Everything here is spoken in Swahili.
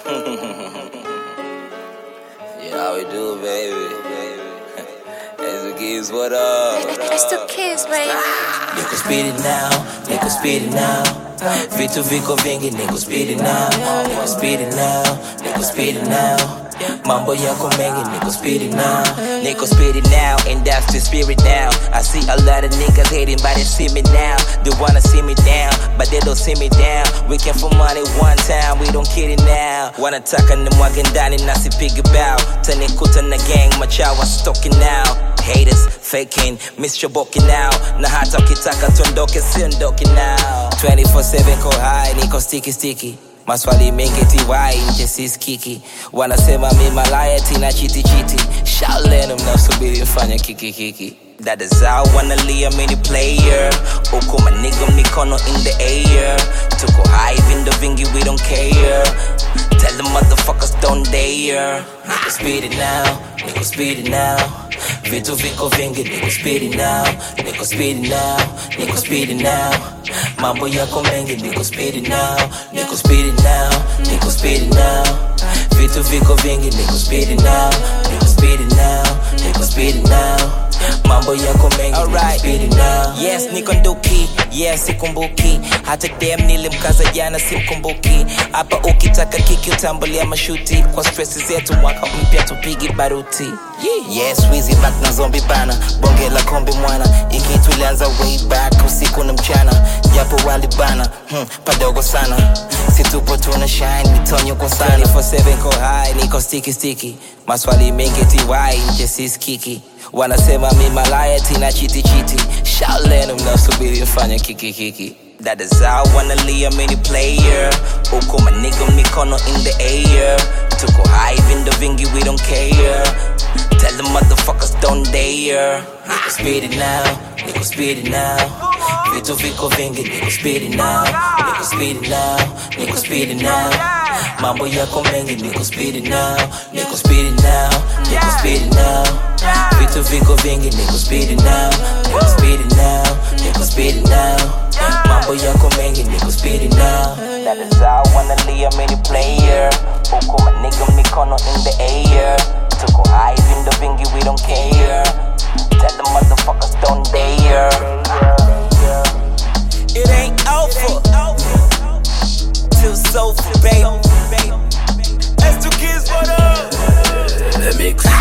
You know how we do, baby. As the kids, what up? It's the kids, baby. Niko speed it now, niko speed it now. Vitu viko vingi, niko speed it now. Niko speed it now, niko speed it now. Mambo yako mengi, niko speed it now. Niko speed it now, and that's the spirit now. I see a lot of niggas hating, but they see me now. They wanna see me down, but they don't see me down. We came for money one time, we don't kid it now. Wanataka nimwage ndani na sipige bow. Tanikuta na gang, machawa stalking now. Haters faking, mischoboki now. Na hata ukitaka tuondoke, siondoki now. 24/7 ko high, niko sticky. Maswali mengi tiwai, nje siskiki. Wanasema mi malaya, tina chiti. Shaolin mnasubiri mfanya kiki. That is how wanna leave mini player. Uko maniga mikono in the air. Tuko high vindo vingi, we don't care. Tell the motherfuckers don't dare. Niko speed it now, niko speed it now. Vitu viko vingi, niko speed it now. Niko speed it now, niko speed it now. Mambo yako mengi, niko speed it now. Niko speed it now, niko speed it now. Vitu viko vingi, niko speed it now. Niko speed it now, niko speed it now. Mambo yako mengi, niko speed it now. Yes, niko nduki, yes, sikumbuki. Hata dem nilimkaza jana simkumbuki. Hapa ukitaka kiki utambulia mashuti. Kwa stressi zetu mwaka mpya tupigi baruti. Yes, Weezy back na zombie bana. Bonge la kombi mwana. Iki tulianza way back usiku na mchana. Japo wali bana, padogo sana. Situpo tuna shine, mitonyo kwa sana. 24/7 ko high, niko sticky. Maswali mengi tiwai, nje siskiki. Wanasema mi malaya, tina chiti. Shaolin mnasubiri mfanya kiki. That is how wanna leave mini player. Uko maniga mikono in the air. Tuko high vindo vingi, we don't care. Tell the motherfuckers don't dare. Niko speed it now, niko speed it now. Vitu viko vingi, niko speed it now. Niko speed it now, niko speed it now. Mambo yako mengi, niko speed it now. Niko speed it now, niko speed it now. Vitu viko vingi, niko speed it now. Niko speed it now, niko speed it now. Mambo yako mengi, niko speed it now. That is how I wanna leave mini player. Uko maniga mikono in the air. Tuko high vindo vingi, we don't care. Tell the motherfuckers don't dare. It ain't over till it's over, baby. That's two kids, what up? The mix.